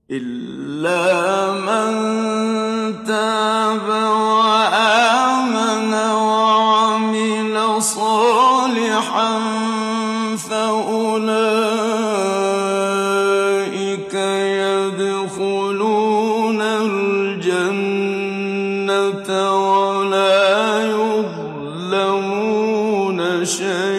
إِلَّا مَن تَابَ وَآمَنَ وَعَمِلَ صَالِحًا فَأُولَٰئِكَ يَدْخُلُونَ الْجَنَّةَ وَلَا يُظْلَمُونَ شَيْئًا.